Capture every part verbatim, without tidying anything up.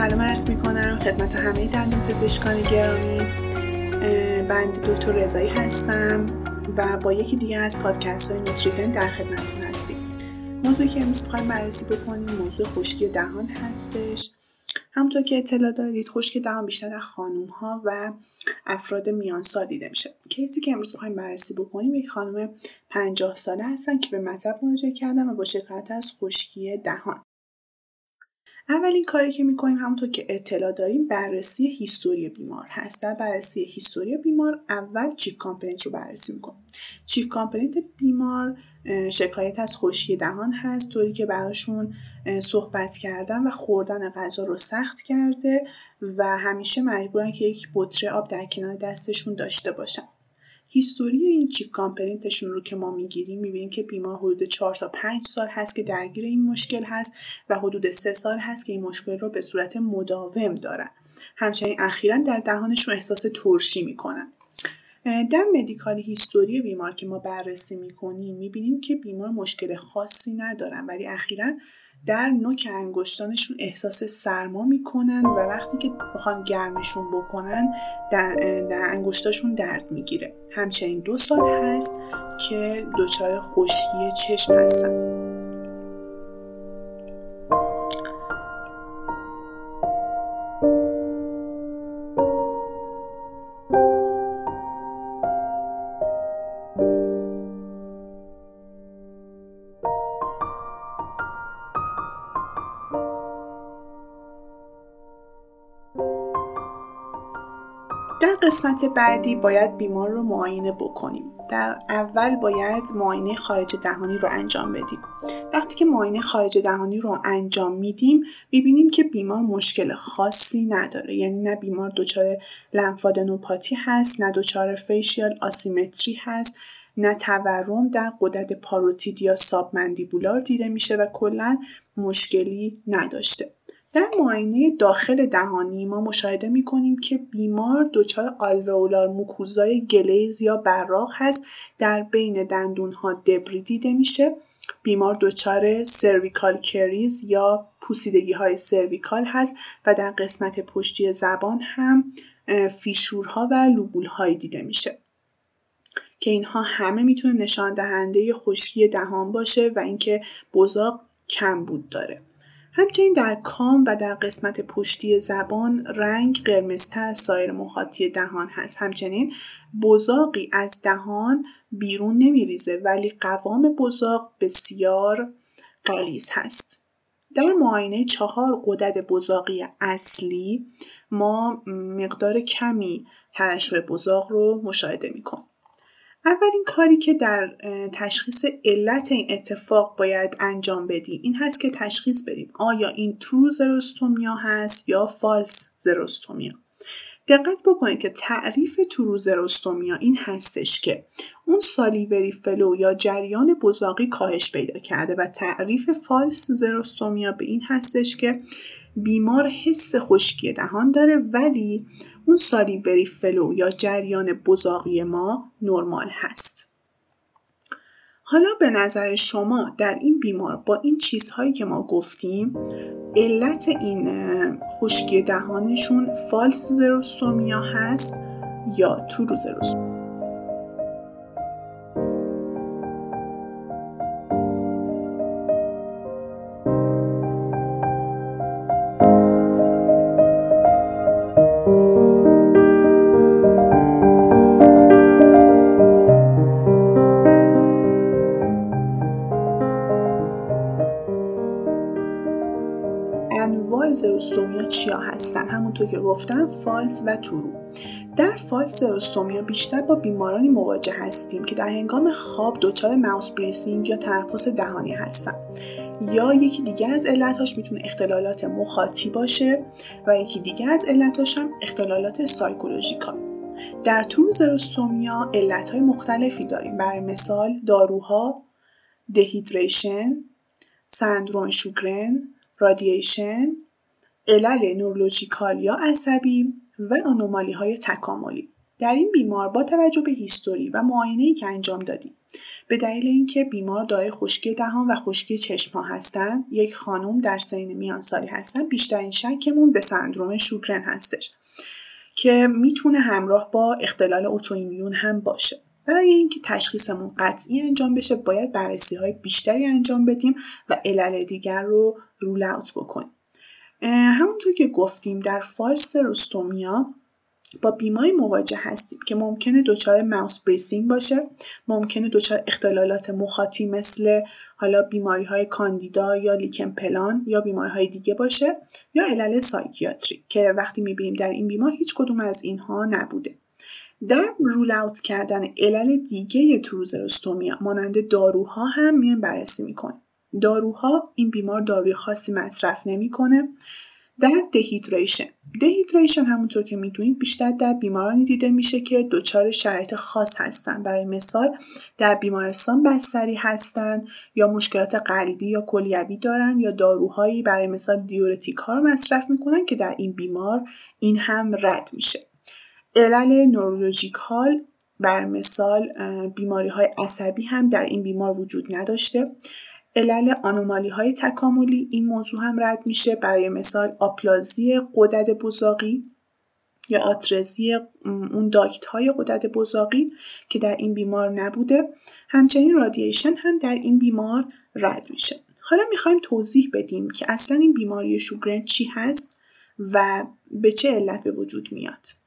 سلام عرض می کنم خدمت همه دندون پزشکان گرامی. بنده دکتر رضایی هستم و با یکی دیگه از پادکست های نوتریدن در خدمتتون هستیم. موضوعی که امروز می‌خوایم بررسی بکنیم موضوع خشکی دهان هستش. همونطور که اطلاع دارید خشکی دهان بیشتر در خانم‌ها و افراد میان سال دیده میشه. کیسی که امروز می‌خوایم بررسی بکنیم یک خانم پنجاه ساله هستن که به مطب مراجعه کردن و با شکایت از خشکی دهان. اولین کاری که می‌کنیم همونطور که اطلاع داریم بررسی هیستوری بیمار هست. در بررسی هیستوری بیمار اول چیف کامپلینت رو بررسی می‌کنیم. چیف کامپلینت بیمار شکایت از خشکی دهان هست، طوری که براشون صحبت کردن و خوردن غذا رو سخت کرده و همیشه مجبورن که یک بطری آب در کنار دستشون داشته باشن. هیستوری این چیف کامپلینتشون رو که ما میگیریم میبینیم که بیمار حدود چهار تا پنج سال هست که درگیر این مشکل هست و حدود سه سال هست که این مشکل رو به صورت مداوم دارن. همچنین اخیراً در دهانشون احساس ترشی میکنن. در مدیکال هیستوری بیمار که ما بررسی میکنیم میبینیم که بیمار مشکل خاصی ندارن، ولی اخیراً در نوک انگشتانشون احساس سرما میکنن و وقتی که بخوان گرمشون بکنن در, در انگشتاشون درد میگیره. همچنین دو سال هست که دچار خشکی چشم هستن. در قسمت بعدی باید بیمار رو معاینه بکنیم. در اول باید معاینه خارج دهانی رو انجام بدیم. وقتی که معاینه خارج دهانی رو انجام میدیم میبینیم که بیمار مشکل خاصی نداره، یعنی نه بیمار دچار لمفادنوپاتی هست، نه دچار فیشیال آسیمتری هست، نه تورم در غدد پاروتید یا سابمندیبولار دیده میشه و کلا مشکلی نداشته. در معاینه داخل دهانی ما مشاهده می‌کنیم که بیمار دچار آلوئولار موکوزای گلیز یا براق هست، در بین دندون‌ها دبری دیده میشه. بیمار دچار سرویکال کریز یا پوسیدگی‌های سرویکال هست و در قسمت پشتی زبان هم فیشورها و لوبول‌های دیده میشه که اینها همه میتونه نشان دهنده خشکی دهان باشه و اینکه بزاق کمبود داره. همچنین در کام و در قسمت پشتی زبان رنگ قرمزتر از سایر مخاطی دهان هست. همچنین بزاقی از دهان بیرون نمیریزه ولی قوام بزاق بسیار غلیظ هست. در معاینه چهار غدد بزاقی اصلی ما مقدار کمی ترشح بزاق رو مشاهده می‌کنیم. اولین کاری که در تشخیص علت این اتفاق باید انجام بدیم این هست که تشخیص بدیم آیا این ترو زروستومیا هست یا فالس زروستومیا. دقت بکنید که تعریف ترو زروستومیا این هستش که اون سالیوری فلو یا جریان بزاقی کاهش پیدا کرده و تعریف فالس زروستومیا به این هستش که بیمار حس خشکی دهان داره ولی اون سالیوری فلو یا جریان بزاقی ما نرمال هست. حالا به نظر شما در این بیمار با این چیزهایی که ما گفتیم علت این خشکی دهانشون فالس زروستومیا هست یا ترو زروستومیا؟ انواع زروستومیا چیا هستن؟ همونطور که گفتم فالس و ترو. در فالس زروستومیا بیشتر با بیمارانی مواجه هستیم که در هنگام خواب دچار ماوس بریسینگ یا تنفس دهانی هستن. یا یکی دیگه از علتاش میتونه اختلالات مخاطی باشه و یکی دیگه از علتاش هم اختلالات سایکولوژیکال. در ترو زروستومیا علتهای مختلفی داریم، برای مثال داروها، دهیدریشن، سندروم شوگرن، رادییشن، علل نورولوژیکال یا عصبی و آنومالی های تکاملی. در این بیمار با توجه به هیستوری و معاینه‌ای که انجام دادیم به دلیل اینکه بیمار دارای خشکی دهان و خشکی چشم‌ها هستن، یک خانم در سن میانسالی هستن، بیشترین شکمون به سندروم شوگرن هستش که میتونه همراه با اختلال اتوایمیون هم باشه. برای اینکه تشخیصمون قطعی انجام بشه باید بررسی‌های بیشتری انجام بدیم و علل دیگر رو رول اوت بکنیم. همونطور که گفتیم در فالس سروستومیا با بیماری مواجه هستیم که ممکنه دچار ماوس بریسینگ باشه، ممکنه دچار اختلالات مخاطی مثل حالا بیماری‌های کاندیدا یا لیکن پلان یا بیماری‌های دیگه باشه، یا علل سایکیاتریک که وقتی می‌بینیم در این بیمار هیچ کدوم از اینها نبوده. در رول اوت کردن علل دیگه تروزروستومیا مانند داروها هم میایم بررسی میکنیم. داروها این بیمار داروی خاصی مصرف نمیکنه. در دهیدریشن دهیدریشن همونطور که میدونید بیشتر در بیمارانی دیده میشه که دچار شرایط خاص هستن. برای مثال در بیمارستان بستری هستن یا مشکلات قلبی یا کلیوی دارن یا داروهایی برای مثال دیورتیک ها رو مصرف میکنن که در این بیمار این هم رد میشه. علل نورولوژیکال بر مثال بیماری های عصبی هم در این بیمار وجود نداشته. علل آنومالی های تکاملی این موضوع هم رد میشه، برای مثال آپلازی غدد بزاقی یا آترزی اون داکت های غدد بزاقی که در این بیمار نبوده. همچنین رادییشن هم در این بیمار رد میشه. حالا میخوایم توضیح بدیم که اصلا این بیماری شوگرن چی هست و به چه علت به وجود میاد.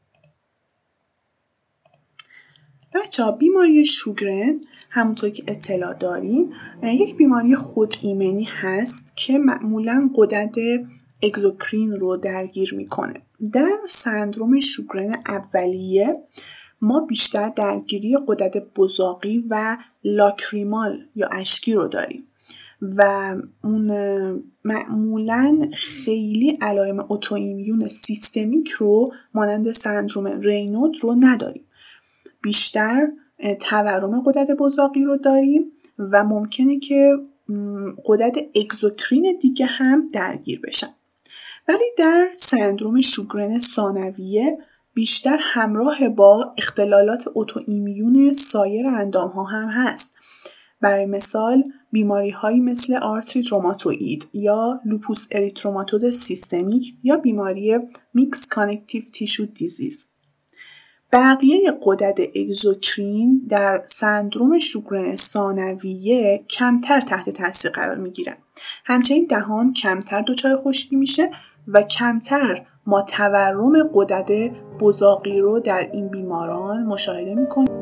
بچه‌ها بیماری شوگرن همونطور که اطلاع داریم یک بیماری خود ایمنی هست که معمولاً غدد اگزوکرین رو درگیر میکنه. در سندروم شوگرن اولیه ما بیشتر درگیری غدد بزاقی و لاکریمال یا اشکی رو داریم و اون معمولاً خیلی علائم اتوایمیون سیستمیک رو مانند سندروم رینود رو نداریم. بیشتر تورم غدد بزاقی رو داریم و ممکنه که غدد اگزوکرین دیگه هم درگیر بشن. ولی در سندروم شوگرن ثانویه بیشتر همراه با اختلالات اتوایمیون سایر اندام‌ها هم هست. برای مثال بیماری هایی مثل آرتریت روماتوئید یا لوپوس اریتروماتوز سیستمیک یا بیماری میکس کانکتیو تیشو دیزیز. بقیه غدد اگزوکرین در سندروم شوگرن ثانویه کمتر تحت تاثیر قرار میگیرن. همچنین دهان کمتر دچار خشکی میشه و کمتر ما تورم غدد بزاقی رو در این بیماران مشاهده میکنیم.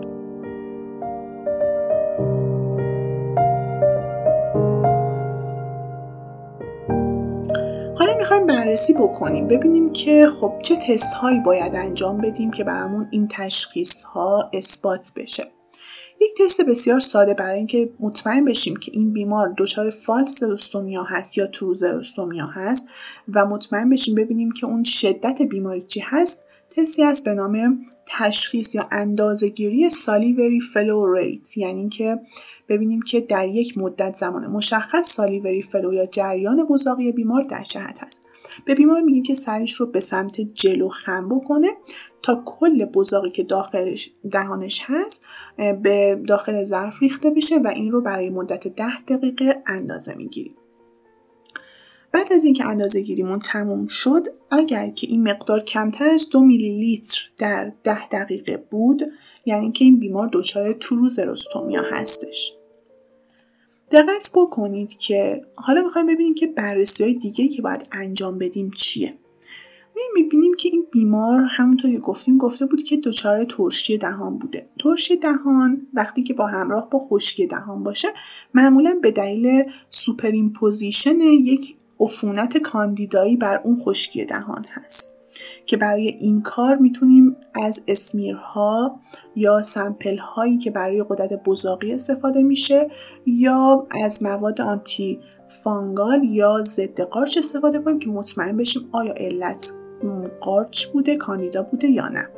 میخوایم بررسی بکنیم ببینیم که خب چه تست هایی باید انجام بدیم که برامون این تشخیص ها اثبات بشه. یک تست بسیار ساده برای اینکه مطمئن بشیم که این بیمار دچار فالس سروستومیا هست یا ترو سروستومیا هست و مطمئن بشیم ببینیم که اون شدت بیماری چی هست، تستی هست به نام تشخیص یا اندازه‌گیری سالیوری فلو ریت، یعنی که ببینیم که در یک مدت زمان مشخص سالیوری فلو یا جریان بزاقی بیمار در چه حد هست. به بیمار میگیم که سرش رو به سمت جلو خم بکنه تا کل بزاقی که داخلش دهانش هست به داخل ظرف ریخته بشه و این رو برای مدت ده دقیقه اندازه میگیریم. بعد از اینکه اندازه گیریمون تموم شد، اگر که این مقدار کمتر از دو میلی لیتر در ده دقیقه بود، یعنی که این بیمار دچار ترو سروستومیا هستش. دقت بکنید که حالا میخوایم ببینیم که بررسی‌های دیگه که باید انجام بدیم چیه. میبینیم که این بیمار همونطور که گفتیم گفته بود که دچار ترشی دهان بوده. ترشی دهان وقتی که با همراه با خشکی دهان باشه معمولاً به دلیل سوپرایمپوزیشن یک عفونت کاندیدایی بر اون خشکی دهان هست که برای این کار میتونیم از اسمیرها یا سمپل هایی که برای غدد بزاقی استفاده میشه یا از مواد آنتی فانگال یا ضد قارچ استفاده کنیم که مطمئن بشیم آیا علت قارچ بوده، کاندیدا بوده یا نه.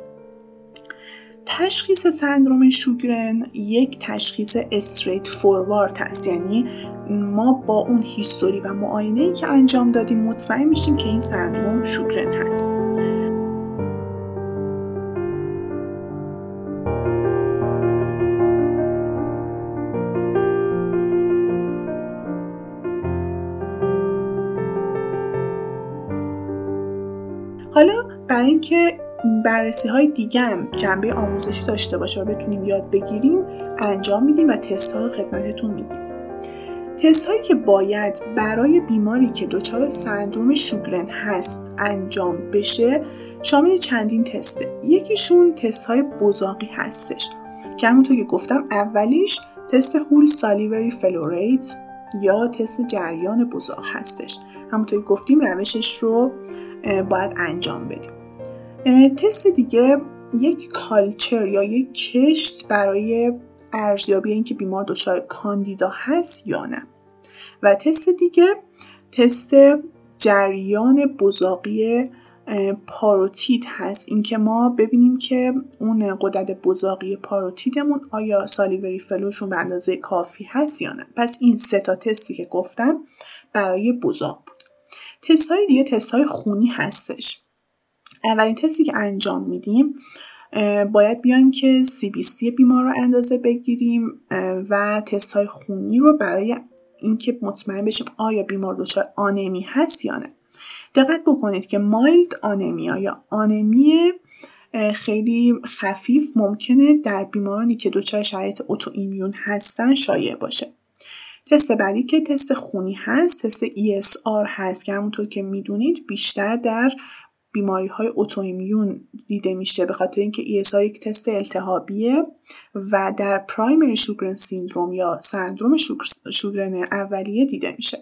تشخیص سندروم شوگرن یک تشخیص استریت فوروارد هست، یعنی ما با اون هیستوری و معاینه‌ای که انجام دادیم مطمئن میشیم که این سندروم شوگرن هست. حالا برای اینکه بررسی های دیگه هم جنبه آموزشی داشته باشه و بتونیم یاد بگیریم انجام میدیم و تست ها رو خدمتتون میدیم. تست هایی که باید برای بیماری که دچار سندروم شوگرن هست انجام بشه شامل چندین تسته. یکیشون تست های بزاقی هستش که همونطور که گفتم اولیش تست هول سالیوری فلو ریت یا تست جریان بزاق هستش. همونطور که گفتیم روشش رو باید انجام بدیم. تست دیگه یک کالچر یا یک کشت برای ارزیابی اینکه بیمار دچار کاندیدا هست یا نه. و تست دیگه تست جریان بزاقی پاروتید هست، اینکه ما ببینیم که اون غدد بزاقی پاروتیدمون آیا سالیوری فلوشون به اندازه کافی هست یا نه. پس این سه تا تستی که گفتم برای بزاق بود. تست های دیگه تست های خونی هستش. اولین تستی که انجام میدیم باید بیایم که سی بی سی بیمار رو اندازه بگیریم و تست های خونی رو برای اینکه مطمئن بشیم آیا بیمار دچار آنمی هست یا نه. دقت بکنید که مایلد آنمیا یا آنمی خیلی خفیف ممکنه در بیمارانی که دچار شرایط اوتو ایمیون هستن شایع باشه. تست بعدی که تست خونی هست تست ای اس آر هست که همونطور که میدونید بیشتر در بیماری های اوتو ایمیون دیده میشه به خاطر اینکه ای اس آر یک تست التهابیه و در پرایمری شوگرن سیندروم یا سندروم شوگرن اولیه دیده میشه.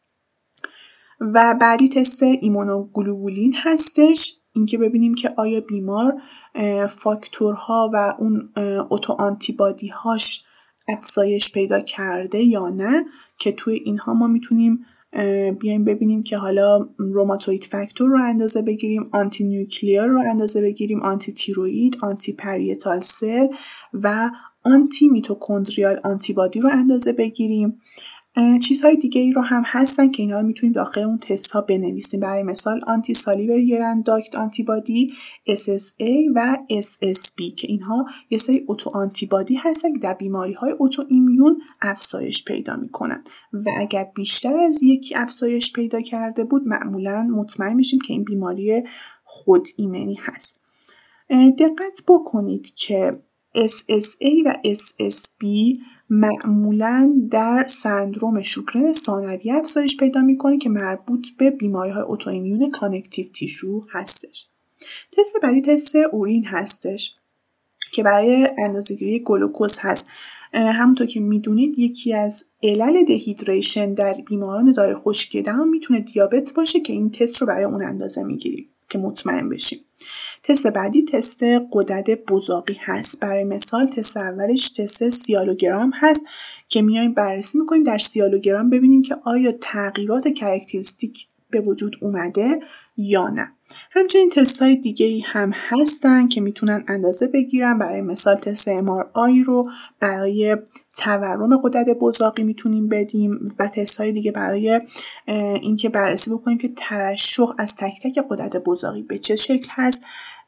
و بعدی تست ایمونوگلوبولین هستش، اینکه ببینیم که آیا بیمار فاکتورها و اون اوتو آنتیبادی هاش افزایش پیدا کرده یا نه، که توی اینها ما میتونیم بیایم ببینیم که حالا روماتوید فاکتور رو اندازه بگیریم، آنتی نیوکلیر رو اندازه بگیریم، آنتی تیروئید، آنتی پریتال سل و آنتی میتوکندریال آنتیبادی رو اندازه بگیریم. چیزهای دیگه ای رو هم هستن که اینا رو میتونیم داخل اون تست ها بنویسیم. برای مثال آنتی سالیوری گلند داکت آنتیبادی، اس اس ای و اس اس بی که اینها یه سری اوتو آنتیبادی هستن که در بیماری های اوتو ایمیون افزایش پیدا میکنن و اگر بیشتر از یکی افزایش پیدا کرده بود معمولا مطمئن میشیم که این بیماری خود ایمنی هست. دقت بکنید که اس اس ای و اس اس بی معمولاً در سندروم شوگرن ثانویه افزایش پیدا میکنه که مربوط به بیماری های اوتوایمیون کانکتیو تیشو هستش. تست بعدی تست اورین هستش که برای اندازه‌گیری گلوکوز هست. همونطور که میدونید یکی از علل دهیدریشن در بیماران داره خشکی دهان میتونه دیابت باشه که این تست رو برای اون اندازه میگیریم که مطمئن بشیم. تست بعدی تست غدد بزاقی هست. برای مثال تست اولش تست سیالوگرام هست که میایم بررسی میکنیم در سیالوگرام ببینیم که آیا تغییرات کاراکتریستیک به وجود اومده یا نه. همچنین تست های دیگه ای هم هستن که میتونن اندازه بگیرن. برای مثال تست ام آر آی رو برای تورم غدد بزاقی میتونیم بدیم و تست های دیگه برای اینکه بررسی بکنیم که ترشح از تک تک غدد بزاقی به چه شکل هست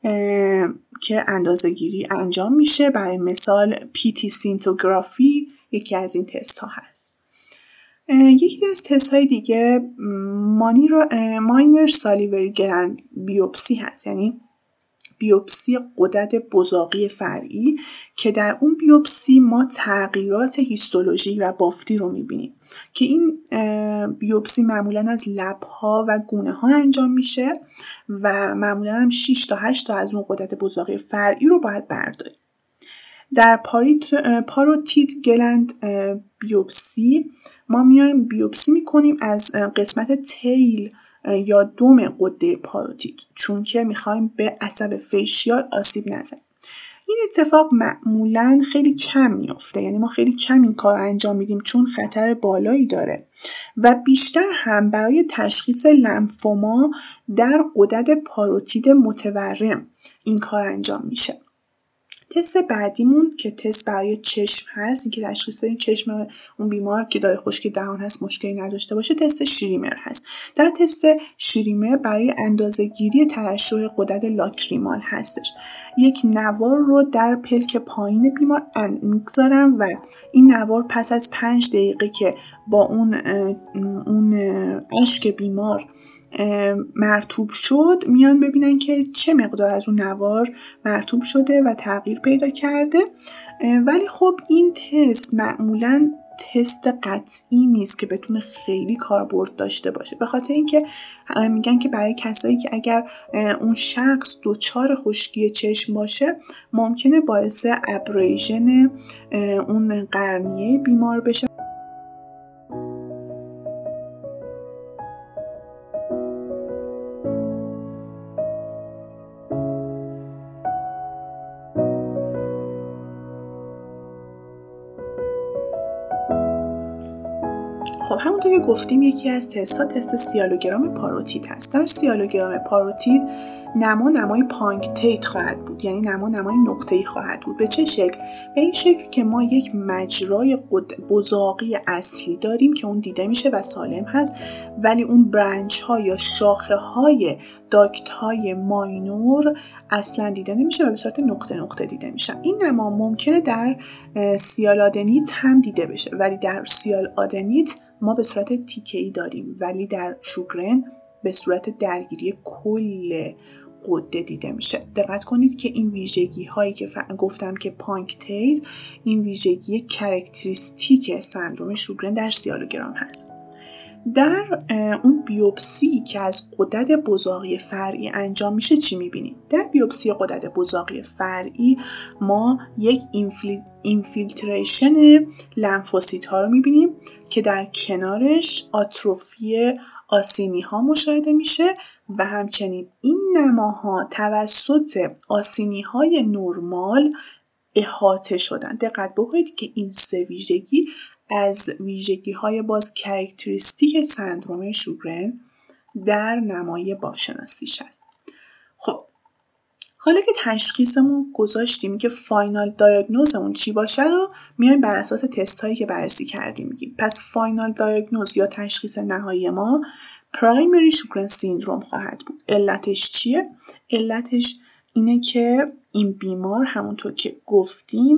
که اندازه گیری انجام میشه. برای مثال پی تی سینتوگرافی یکی از این تست ها هست. یکی از تست های دیگه ماینر سالیوری گلند بیوپسی هست، یعنی بیوپسی غدد بزاقی فرعی که در اون بیوپسی ما تغییرات هیستولوژی و بافتی رو میبینیم که این بیوپسی معمولا از لب‌ها و گونه ها انجام میشه و معمولا هم شش تا هشت تا از اون غدد بزاقی فرعی رو باید برداریم. در پاروتید گلند بیوپسی ما میایم بیوپسی میکنیم از قسمت تیل یا دم غده پاروتید، چون که میخوایم به عصب فیشیال آسیب نزنیم. این اتفاق معمولاً خیلی کم میفته، یعنی ما خیلی کم این کار انجام میدیم چون خطر بالایی داره و بیشتر هم برای تشخیص لمفوما در غدد پاروتید متورم این کار انجام میشه. تست بعدیمون که تست برای چشم هست، این که تشخیص بدیم چشم اون بیمار که داره خشکی دهان هست مشکلی نداشته باشه، تست شریمر هست. در تست شریمر برای اندازه‌گیری ترشح غدد لاکریمال هستش. یک نوار رو در پلک پایین بیمار میگذارم و این نوار پس از پنج دقیقه که با اون اون اشک بیمار مرطوب شد میان ببینن که چه مقدار از اون نوار مرطوب شده و تغییر پیدا کرده. ولی خب این تست معمولاً تست قطعی نیست که بتونه خیلی کاربرد داشته باشه، به خاطر اینکه میگن که برای کسایی که اگر اون شخص دچار خشکی چشم باشه ممکنه باعث ابریژن اون قرنیه بیمار بشه. خب همونطور که گفتیم یکی از تست ها تست سیالوگرام پاروتید هست. در سیالوگرام پاروتید نما نمای پانکتیت خواهد بود، یعنی نما نمای نقطه‌ای خواهد بود. به چه شکل؟ به این شکل که ما یک مجرای بزاقی اصلی داریم که اون دیده میشه و سالم هست، ولی اون برنچ ها یا شاخه های داکت های ماینور اصلا دیده نمیشه و به صورت نقطه نقطه دیده میشه. این نما ممکنه در سیال آدنیت هم دیده بشه، ولی در سیال آدنیت ما به صورت تیکه‌ای داریم، ولی در شوگرن به صورت درگیری کل غده دیده میشه. دقت کنید که این ویژگی هایی که گفتم که پانکتیت، این ویژگی کرکتریستیک سندروم شوگرن در سیالوگرام هست. در اون بیوپسی که از غدد بزاقی فرعی انجام میشه چی میبینیم؟ در بیوپسی غدد بزاقی فرعی ما یک اینفیل... اینفیلتریشن لنفوسیت ها رو میبینیم که در کنارش آتروفی آسینی ها مشاهده میشه و همچنین این نماها توسط آسینی های نورمال احاطه شدن. دقت بکنید که این سه ویژگی از ویژگی های باز کرکتریستیک سندروم شوگرن در نمای بافشناسیش هست. خب حالا که تشخیصمون گذاشتیم که فاینال دایگنوزمون چی باشه رو میایم بر اساس تست هایی که بررسی کردیم میگیم. پس فاینال دایگنوز یا تشخیص نهایی ما پرایمری شوگرن سیندروم خواهد بود. علتش چیه؟ علتش اینه که این بیمار همونطور که گفتیم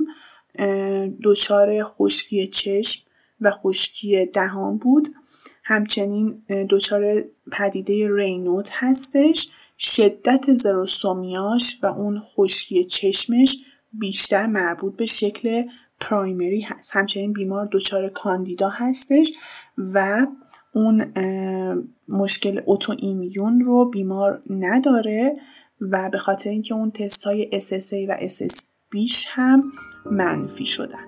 دچار خشکی چشم و خشکی دهان بود، همچنین دچار پدیده رینوت هستش، شدت زروسومیاش و اون خشکی چشمش بیشتر مربوط به شکل پرایمری هست. همچنین بیمار دچار کاندیدا هستش و اون مشکل اوتو ایمیون رو بیمار نداره و به خاطر اینکه اون تست های اس اس ای و اس اس بیش هم منفی شدن.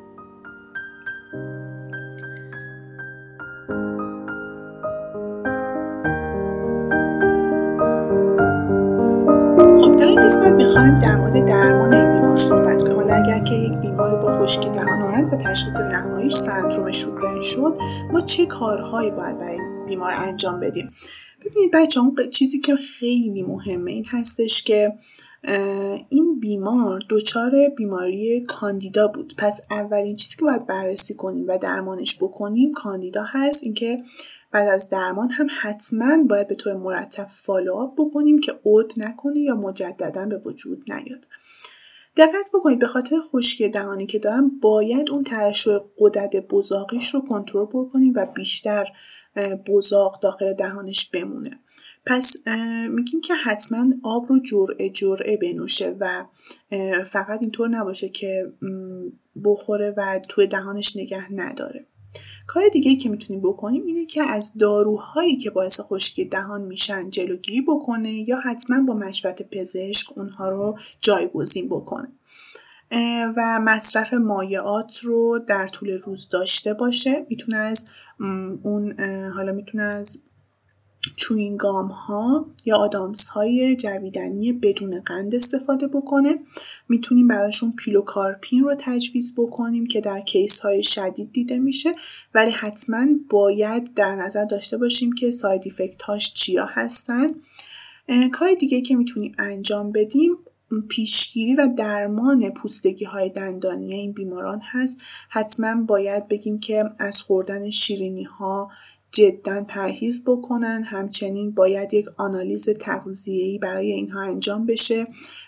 خب در این قسمت میخوایم در مورد درمان این بیمار صحبت کنیم. حالا اگر که یک بیمار با خشکی دهان آمد و تشخیص نهاییش سندروم شوگرن شد، ما چه کارهایی باید برای این بیمار انجام بدیم؟ ببینید بچه اون چیزی که خیلی مهمه این هستش که این بیمار دچار بیماری کاندیدا بود. پس اولین چیزی که باید بررسی کنیم و درمانش بکنیم کاندیدا هست. اینکه بعد از درمان هم حتما باید به طور مرتب فالوآپ بکنیم که عود نکنه یا مجددا به وجود نیاد. دقت بکنید به خاطر خشکی دهانی که دارم باید اون ترشح غدد بزاقیش رو کنترل بکنیم و بیشتر بزاق داخل دهانش بمونه. پس میگیم که حتما آب رو جرعه جرعه بنوشه و فقط اینطور نباشه که بخوره و توی دهانش نگه نداره. کار دیگه‌ای که میتونیم بکنیم اینه که از داروهایی که باعث خشکی دهان میشن جلوگیری بکنه یا حتما با مشورت پزشک اونها رو جایگزین بکنه و مصرف مایعات رو در طول روز داشته باشه. میتونه از اون حالا میتونه از چوینگام ها یا آدامس های جویدنی بدون قند استفاده بکنه. میتونیم براشون پیلوکارپین رو تجویز بکنیم که در کیس های شدید دیده میشه، ولی حتما باید در نظر داشته باشیم که ساید افکت هاش چیا هستن. کار دیگه که میتونیم انجام بدیم پیشگیری و درمان پوستگی های دندانی این بیماران هست. حتما باید بگیم که از خوردن شیرینی ها جدا پرهیز بکنن. همچنین باید یک آنالیز تغذیه‌ای برای اینها انجام بشه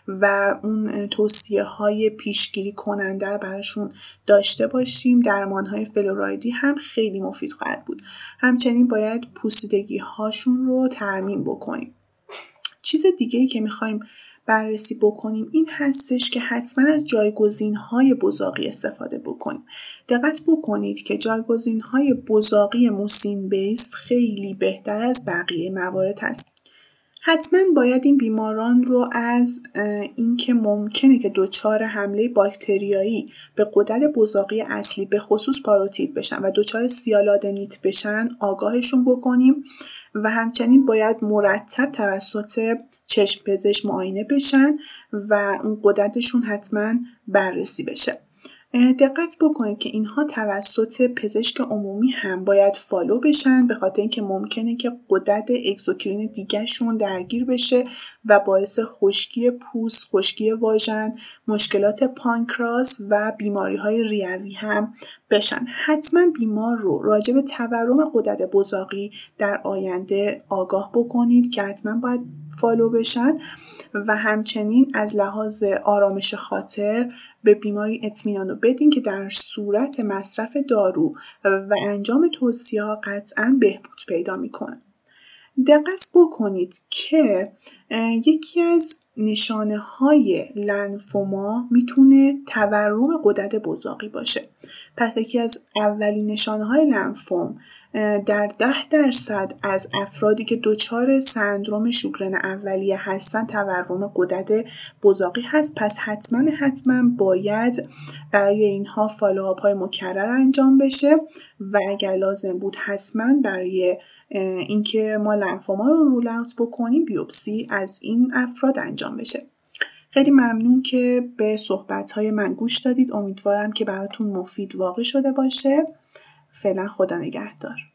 و اون توصیه های پیشگیری کننده رو براشون داشته باشیم. درمان های فلورایدی هم خیلی مفید خواهد بود. همچنین باید پوسیدگی هاشون رو ترمیم بکنیم. چیز دیگه‌ای که میخوایم بررسی بکنیم این هستش که حتما از جایگزین‌های بزاقی استفاده بکنیم. دقت بکنید که جایگزین‌های بزاقی موسین بیس خیلی بهتر از بقیه موارد هست. حتما باید این بیماران رو از اینکه ممکنه که دچار حمله باکتریایی به غدد بزاقی اصلی به خصوص پاروتید بشن و دچار سیالادنیت بشن آگاهشون بکنیم و همچنین باید مرتب توسط چشم پزشک معاینه بشن و اون غددشون حتما بررسی بشه. دقت بکنید که اینها توسط پزشک عمومی هم باید فالو بشن، به خاطر اینکه ممکنه که غدد اگزوکرین دیگه شون درگیر بشه و باعث خشکی پوست، خشکی واژن، مشکلات پانکراس و بیماری‌های ریوی هم بشن. حتما بیمار رو راجع به تورم غدد بزاقی در آینده آگاه بکنید که حتما باید فالو بشن و همچنین از لحاظ آرامش خاطر به بیماری اطمینان رو بدین که در صورت مصرف دارو و انجام توصیه ها قطعاً بهبود پیدا میکنه. دقت بکنید که یکی از نشانه های لنفوما میتونه تورم غدد بزاقی باشه. پس یکی از اولین نشانه های لنفوم در ده درصد از افرادی که دچار سندروم شوگرن اولیه هستن تورم غدد بزاقی هست. پس حتما حتما باید برای اینها فالوآپ های مکرر انجام بشه و اگر لازم بود حتما برای اینکه ما لنفوما رو رول اوت بکنیم بیوپسی از این افراد انجام بشه. خیلی ممنون که به صحبت‌های من گوش دادید. امیدوارم که براتون مفید واقع شده باشه. فعلا خدا نگهدار.